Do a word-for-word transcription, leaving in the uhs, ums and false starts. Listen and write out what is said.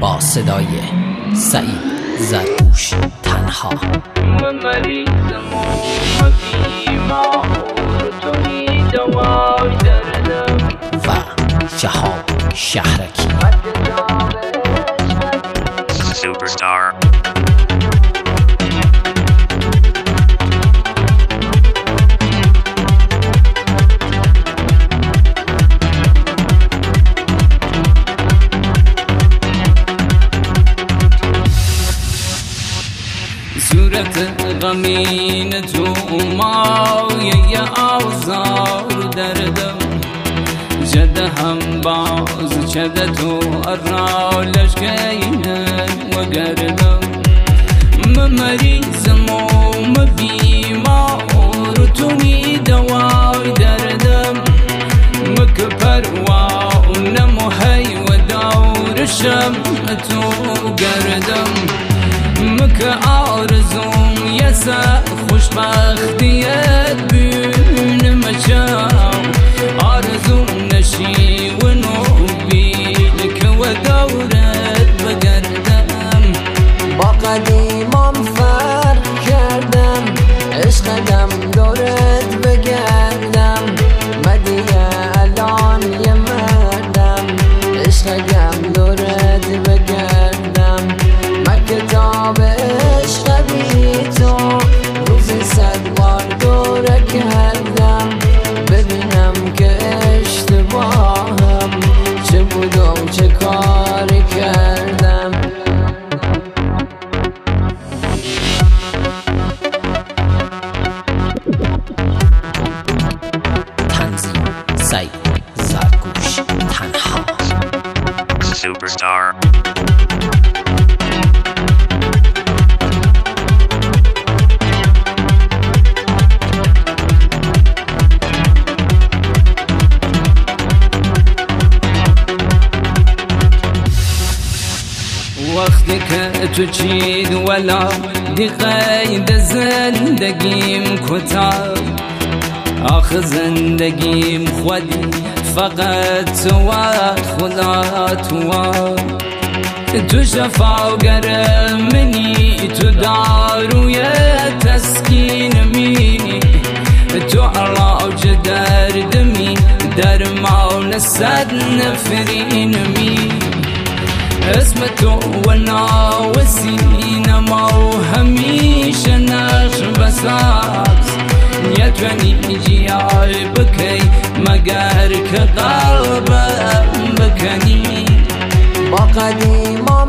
با صدای سعید زرگوش تنها. و شهاب شهرکی Superstar. صورت غمین تو مایه آوزار دردم جده هم باز چده تو ارالش گینن و گردم ممریزم و مبیمار تونی دوای دردم مک پروا و نموهی و دورشم تو گردم مک آرزوم یسا خوشبختیت بین مچام آرزوم نشی و نوبیل که و دورت بگردم با قدیمام فرق کردم عشقدم دورت بگردم مدیه الان یه مردم عشقدم دورت بگردم کتاب عشق بی تو روزی صد بار دوره کردم ببینم که اشتباهم چه بود و چه کاری کردم. تنظیم سعید زرگوش تنها. Superstar. وقتی که تو چید ولا دی قید زندگیم کتاب آخ زندگیم خودی فقط تو و خدا تو تو شفاگر منی تو داروی تسکین می تو علاج دردمی درمان صد نفرین می اسم تو و ناوسینما و همیشه نقش بساز یتونی جیای بکی مگر که قلبم بکنی با قدیما